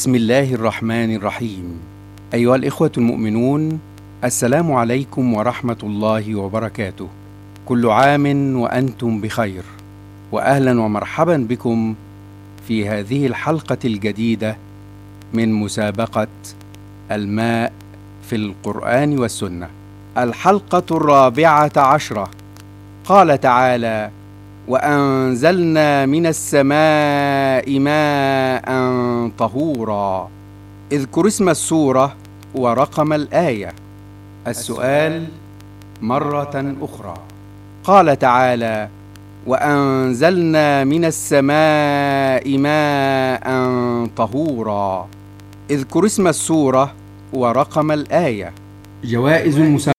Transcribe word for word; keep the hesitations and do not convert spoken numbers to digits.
بسم الله الرحمن الرحيم. أيها الإخوة المؤمنون، السلام عليكم ورحمة الله وبركاته. كل عام وأنتم بخير، وأهلا ومرحبا بكم في هذه الحلقة الجديدة من مسابقة الماء في القرآن والسنة، الحلقة الرابعة عشرة. قال تعالى: وأنزلنا من السماء ماء طهورا. اذكر اسم السورة ورقم الآية. السؤال مرة أخرى. قال تعالى: وأنزلنا من السماء ماء طهورا. اذكر اسم السورة ورقم الآية. جوائز المسابقة: